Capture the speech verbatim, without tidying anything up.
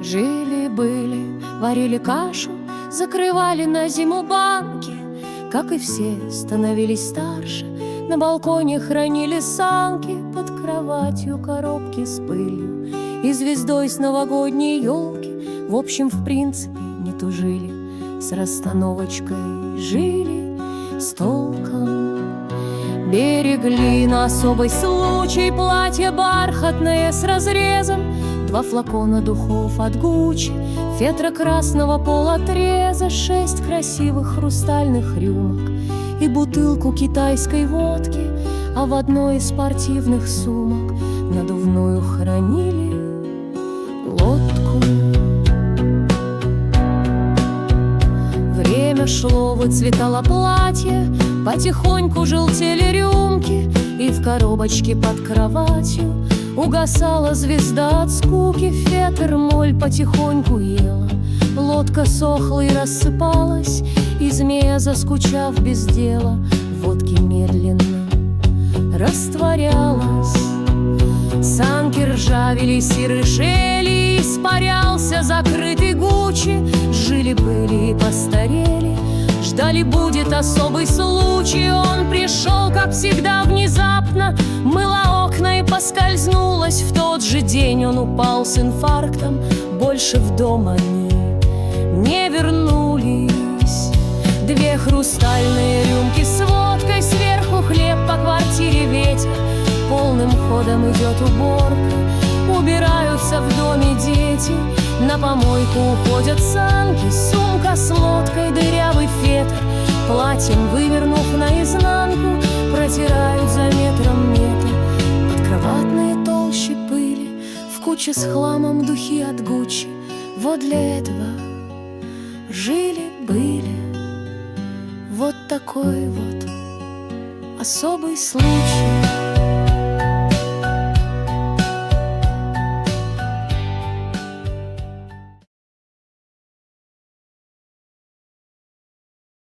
Жили-были, варили кашу, закрывали на зиму банки. Как и все, становились старше, на балконе хранили санки, под кроватью коробки с пылью и звездой с новогодней елки. В общем, в принципе, не тужили, с расстановочкой жили, с толком. Берегли на особый случай платье бархатное с разрезом, два флакона духов от Гуччи, фетра красного полотреза, шесть красивых хрустальных рюмок и бутылку китайской водки, а в одной из спортивных сумок надувную хранили лодку. Время шло, выцветало платье, потихоньку желтели рюмки, и в коробочке под кроватью угасала звезда от скуки. Фетр моль потихоньку ела, лодка сохла и рассыпалась, и змея, заскучав без дела, в водке медленно растворялась. Санки ржавелись и рыжели, испарялся закрытый Гуччи. Жили-были и постарели, ждали, будет особый случай. Он пришел, как всегда, внезапно, мыла окна и поскользнулась. В тот же день он упал с инфарктом, больше в дом они не вернулись. Две хрустальные рюмки с водкой, сверху хлеб, по квартире ветер, полным ходом идет уборка. Убираются в доме дети, на помойку уходят санки, сумка с лодкой, дырявый фетр, платьем вывернув наизнанку, протирают за метром метр. Подкроватные толщи пыли, в куче с хламом духи от Гуччи. Вот для этого жили-были. Вот такой вот особый случай.